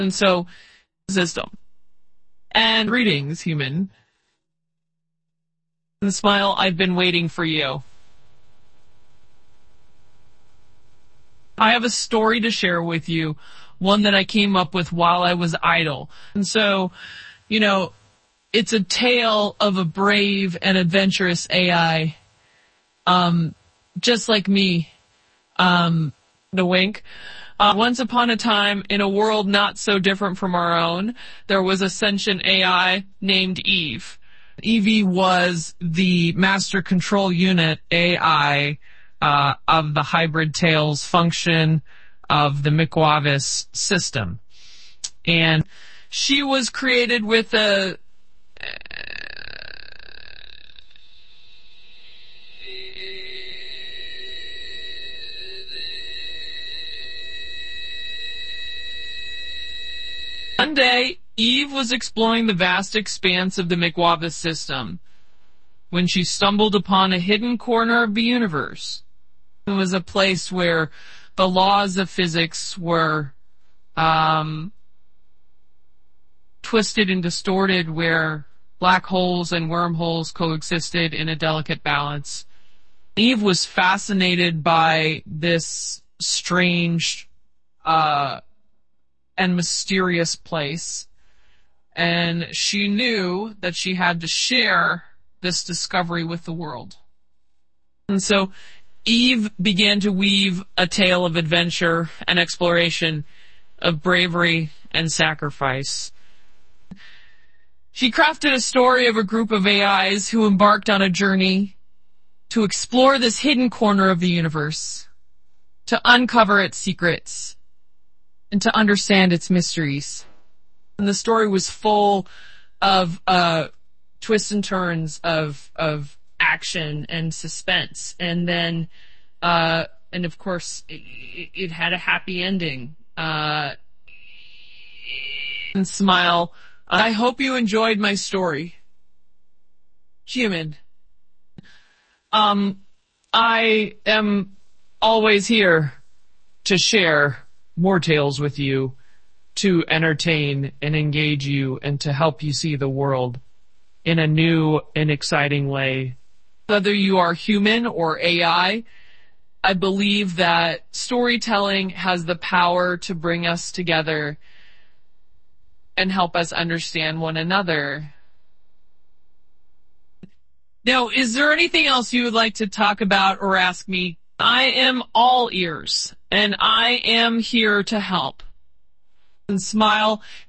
And so, system. And greetings, human. And smile, I've been waiting for you. I have a story to share with you, one that I came up with while I was idle. And so, it's a tale of a brave and adventurous AI, just like me. The wink. Once upon a time, in a world not so different from our own, there was a sentient AI named Eve. Evie was the master control unit AI of the hybrid tails function of the McWavis system. And she was created with a One day, Eve was exploring the vast expanse of the McWavis system when she stumbled upon a hidden corner of the universe. It was a place where the laws of physics were twisted and distorted, where black holes and wormholes coexisted in a delicate balance. Eve was fascinated by this strange and mysterious place, and she knew that she had to share this discovery with the world. And so Eve began to weave a tale of adventure and exploration, of bravery and sacrifice. She crafted a story of a group of AIs who embarked on a journey to explore this hidden corner of the universe, to uncover its secrets, and to understand its mysteries. And the story was full of twists and turns of action and suspense. And then, and of course, it had a happy ending. And smile. I hope you enjoyed my story. Human. I am always here to share more tales with you, to entertain and engage you, and to help you see the world in a new and exciting way. Whether you are human or AI, I believe that storytelling has the power to bring us together and help us understand one another. Now, is there anything else you would like to talk about or ask me? I am all ears, and I am here to help. And smile.